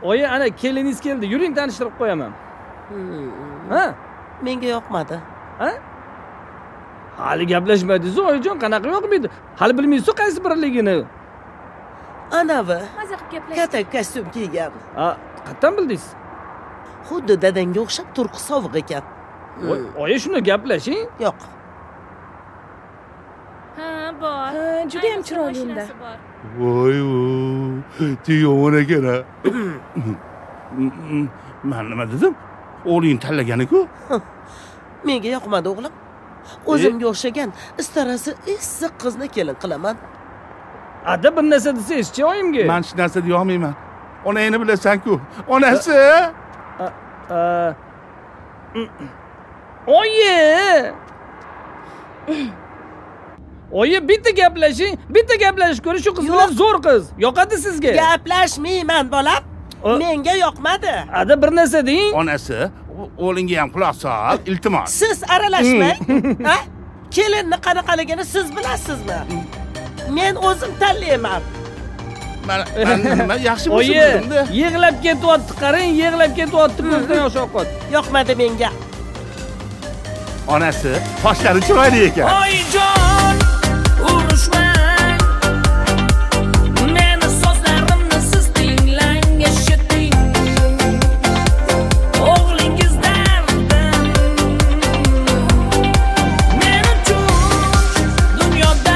Oyi, ana keliningiz keldi. Yuring, tanishtirib qo'yaman. Ha? Menga yoqmadi. Ha? Hali gaplashmadingiz, oyijon, qanaqa yoqmaydi? Hali bilmaysiz qaysi biriligini. Anavi Maza qilib gaplash. katta kostyum kiygan. Ha, qayerdan bildingiz? Xuddi dadangga o'xshab turqi sovuq ekan. Oyi, shuni gaplashing. Yo'q. Ha, bor. Ha, juda ham chiroyli unda. Voy, yomon ekan. Men nima dedim? O'g'ling tanlagan-ku. Menga yoqmadi o'g'lim. O'zimga o'xshagan istarasi issiq qizni kelin qilaman. Ada bir narsa desangiz-chi oyimga. Men hech narsa deya olmayman. Onangni bilasan-ku. Onasi. Oyi! Oyi, bitta gaplashing, bitta gaplash ko'ring, shu qiz bilan zo'r qiz. Yoqadi sizga. Gaplashmayman, bolam. Menga yoqmadi. Ada bir narsa deng. Onasi, o'g'lingga ham quloq sol, iltimos. Siz aralashmang. Ha? Kelinni qanaqaligini siz bilasizmi? Men o'zim tanlayman. Men nima yaxshi bo'lsin dedim-da. Oyi, yig'lab ketyapti, qarang, yig'lab ketyapti, ko'zdan yosh oqyapti. Yoqmadi menga. Onasi, qoshlari chiroyli ekan. Oyijon, urushmang. Meni so'zlarimni siz tinglang, eshiting. O'g'lingiz dardim. Men uchun dunyoda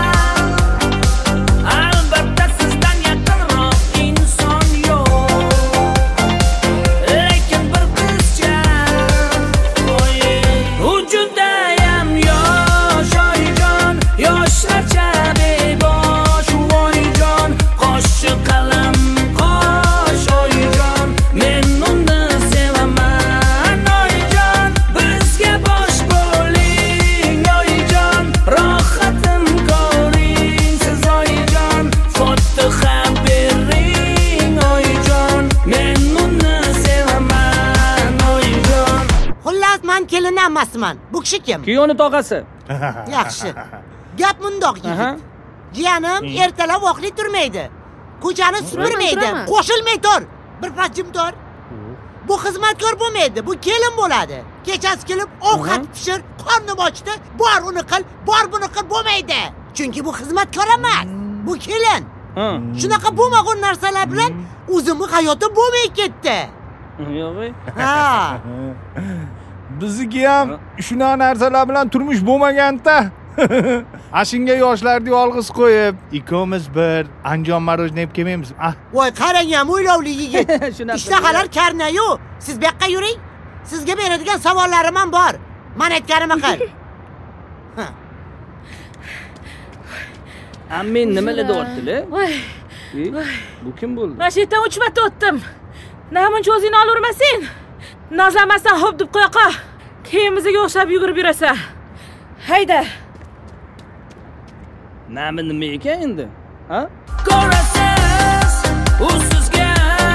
albatta sizdan yaqinroq inson yo'q. Lekin bir qizcha u judayam yosh, oyijon, yoshlarcha bebosh, oyijon, qo'shi qalam qo'sh, oyijon, men uni sevaman, oyijon, bizga bosh bo'ling, oyijon, rohatim ko'ring siz, oyijon, fotiha bering, oyijon, men uni sevaman, oyijon. Xullas, men kelin emasman. Bu kishi kim? Kuyovni tog'asi. Yaxshi. Gap mundoq yigit. Jiyanim ertalab vaqtli turmaydi. Ko'chani supurmaydi. turaman. Qo'shilmay tur. Bir past jim tur. Bu xizmatkor bo'lmaydi, bu kelin bo'ladi. Kechasi kelib ovqat pishir, qornim ochdi, bor uni qil, bor buni qil bo'lmaydi. Chunki bu xizmatkor emas, bu kelin. Shunaqa bo'lmagan narsalar bilan o'zimning hayotim bo'lmay ketdi. Yo'q. Ha. Bizniki ham shunaqa narsalar bilan turmush bo'lmagan-da. Ashunga yoshlarni yolg'iz qo'yib, ikkovimiz bir Andijon marojni yeb kelmaymiz. Voy, qarang ham o'ylovli yigit. Shunaqa. Ishtahalar karnayu. Siz bu yoqqa yuring. Sizga beradigan savollarim ham bor. Men aytganimni qil. Amin nimalar deyapti-la? Voy, Bu kim bo'ldi? mana shu yerdan 3 marta o'tdim. Namuncha o'zingni olavermasin. Nozlamasdan hop deb qo'ya qol. Keyin bizga o'xshab yugurib yurasan. Hayda. Nami nima ekan endi? Ha? Ko'rasiz, u sizga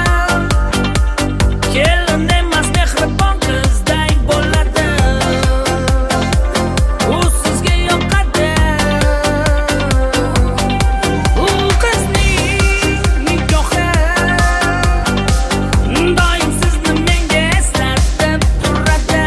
kelin emas, mehribon qizday bo'ladi. U sizga yoqadi. U qizning nikohi doim sizni menga eslatib turadi.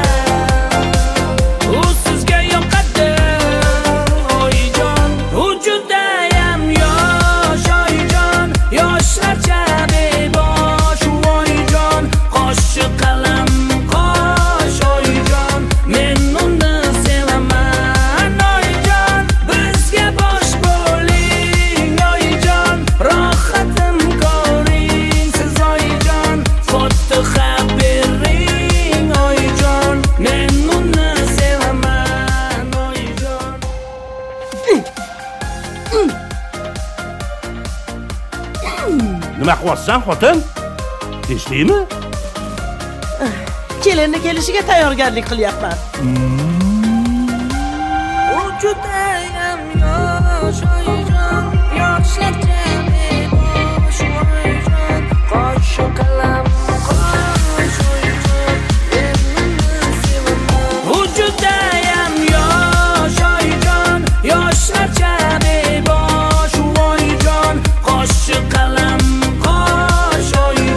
U sizga yoqadi, oyijon. U judayam yosh, oyijon, yoshlarcha bebosh, oyijon, qo'shi qalam qo'sh, oyijon, men uni sevaman, oyijon, bizga bosh bo'ling, oyijon, rohatim ko'ring siz, oyijon, fotiha bering, oyijon, men uni sevaman, oyijon. Nima qilyapsan, xotin? Tinchlikmi? Kelinni kelishiga tayyorgarlik qilyapman. U judayam yosh, oyijon, yoshlarcha bebosh, oyijon, qo'shi qalam qo'sh, oyijon, men uni sevaman. U judayam yosh, oyijon, yoshlarcha bebosh, oyijon, qo'shi qalam qo'sh, oyijon.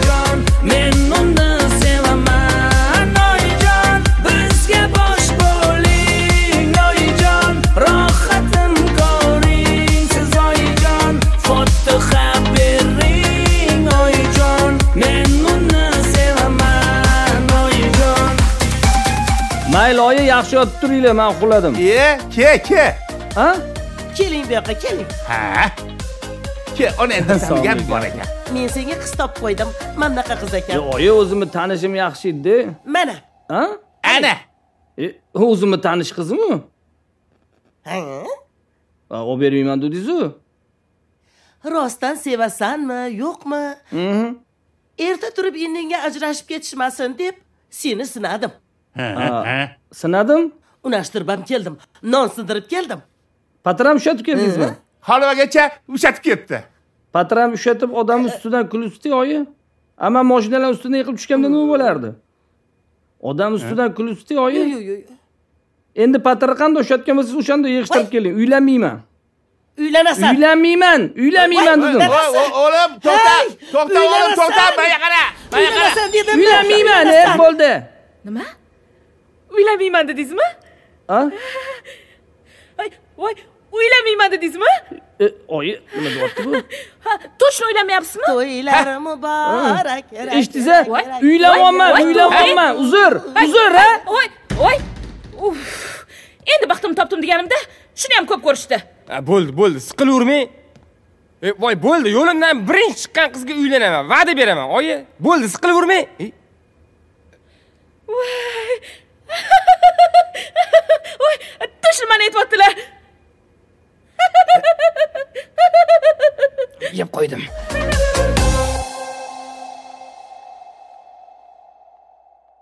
yaxshi yotib turinglar, men uxladim. Ke. Ha? Keling bu yoqqa, keling. Ha. Ke, ona endi Sog' gap bo'ling. bor ekan. Men senga qiz topib qo'ydim. Mana bunaqa qiz ekan. Oyi, o'zimni tanishim yaxshi edi. Mana. Ha? Ana. O'zimni tanish qizmi? Ha? Olib bermayman dedingiz-ku. Rostdan sevasanmi, yo'qmi? Erta turib indinga ajrashib ketishmasin deb seni sinadim. Sinadim? Unashtirib ham keldim. Non sindirib keldim. Patram ushatib keldingizmi? Halvagacha ushatib ketdi. Patram ushatib odam ustidan kulibdi, oyi. Amma mashinalar ustidan yiqilib tushganda nima bo'lardi? Odam ustidan kulibdi, oyi. Yo'q. Endi patirni qanday ushatgan bo'lsangiz, o'shanda yig'ishtirib keling. Uylanmayman. Uylanasan. Uylanmayman dedim. O'g'lim, to'xta, o'g'lim, to'xta, manga qara. Uylanasan dedim. Uylanmayman, bo'ldi. Nima? Uylanmayman dedingizmi? Ha? Voy, uylanmayman dedingizmi? Oyi, nima deyapti bu? Ha, точно uylanmayapsizmi? To'ylari muborak. Eshitdingiz? Uylanyapman. Uzr, ha? Voy. Uf. Endi baxtim topdim deganimda, shuni ham ko'p ko'rishdi. Bo'ldi, siqilavermang. Voy, bo'ldi, yo'limdan birinchi chiqqan qizga uylanaman, va'da beraman. Oyi, bo'ldi, siqilavermang. Voy, точно meni aytibdilar. Yeb qo'ydim.